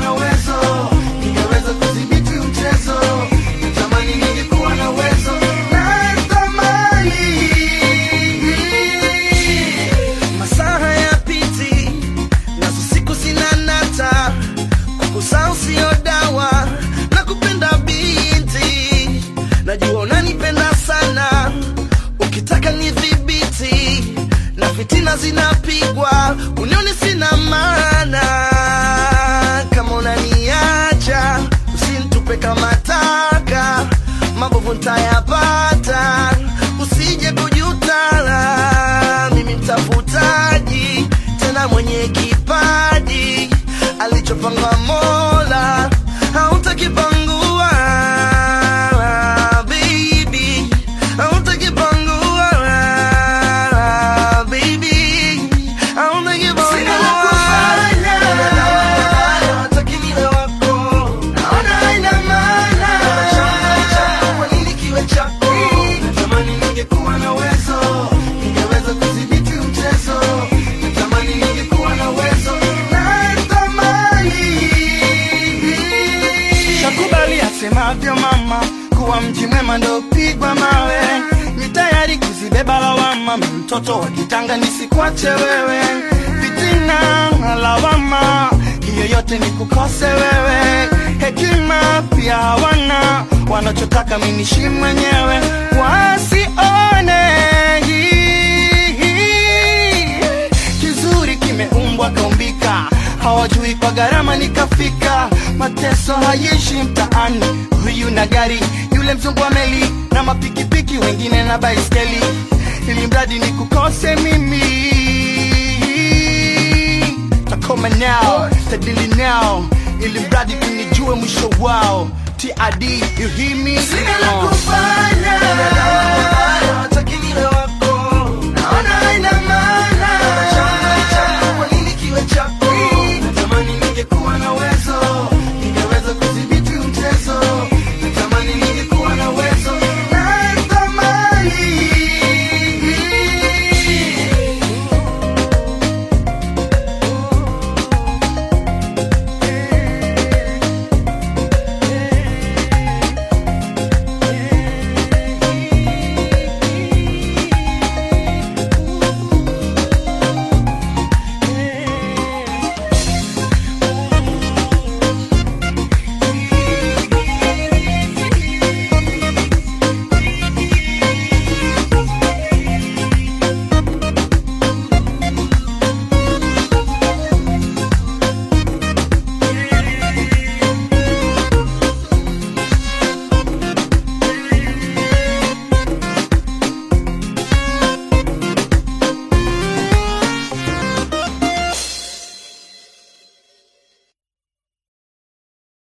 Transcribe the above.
na uwezo, ningeweza kudhibiti mchezo. Natamani ningekuwa na uwezo, natamani. Masaa hayapiti, nazo siku zinanata, kukusahau sio dawa, nakupenda binti, najua unanipenda sana, ukitaka nidhibiti, na fitina zinapigwa, unioni sina maana. Kama unaniacha, usinitupe kama taka, mabovu nitayapata, usije kujutala. Mimi mtafutaji, tena mwenye kipaji, alichopanga Mola hautakipangua. Baby, hautakipangua. Baby, hautakipangua. Sina la kufanya, hataki niwe wako, naona haina maana. Kwa nini kiwe chako? Natamani ningekuwa na uwezo, ningeweza kudhibiti mchezo. Natamani ningekuwa na uwezo, natamani. Shakubali asemavyo mama, kuwa mji mwema ndo pigwa mawe. Ni tayari kuzibeba lawama, mtoto wa kitanga nisikwache wewe. Fitina na lawama, hiyo yote ni kukose wewe. Hekima pia hawana, wanachotaka mimi nishi mwenyewe, wasione. Kizuri kimeumbwa kaumbika, hawajui kwa gharama nikafika. Mateso hayishi mtaani, huyu na gari, yule mzungu wa meli, na mapikipiki wengine na baiskeli, ili mradi ni kukose mimi. Takoma now, tadili now, ili mradi kunijue mwisho wao. TID, you hear me? Sina la kufanya, hataki